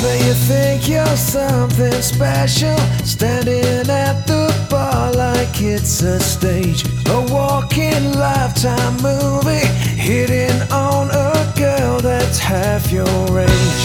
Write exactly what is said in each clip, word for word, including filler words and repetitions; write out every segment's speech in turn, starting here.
Say you think you're something special, standing at the bar like it's a stage, a walking lifetime movie, hitting on a girl that's half your age.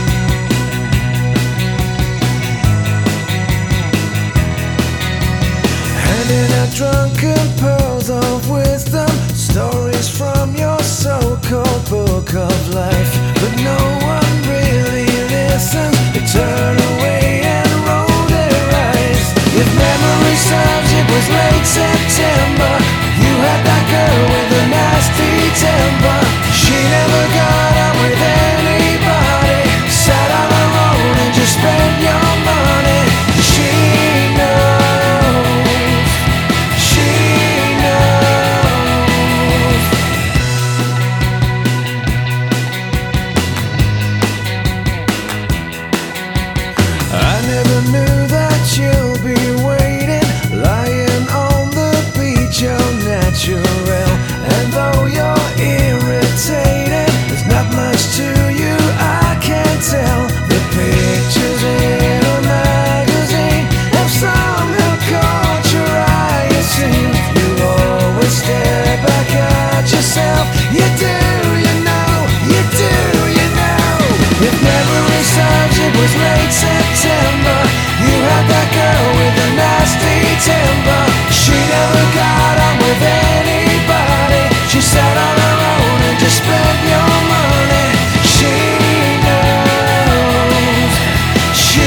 Handing out drunken pearls of wisdom, stories from your so-called book of life, but no one really listens. They turn away and roll their eyes. If memory serves, it was late September. You had that girl with a nasty temper. She never got on with anybody, sat on her own and just spent your money. She knows, she knows. I never knew that you'll be waiting, lying on the beach, you're natural. And though you're irritated, there's not much to you, I can't tell. The pictures in a magazine have somehow caught your eye, it seems. You always stare back at yourself. You do, you know, you do, you know. If memory serves, it was late September. You had that girl with a nasty temper. She never got on with anybody. She sat on her own and just spent your money. She knows, she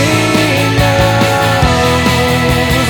knows.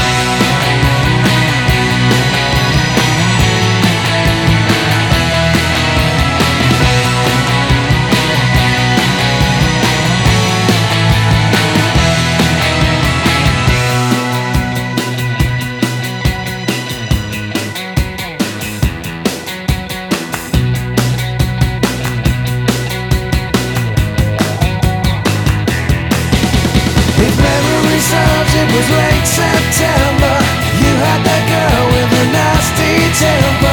If memory serves, it was late September. You had that girl with a nasty temper.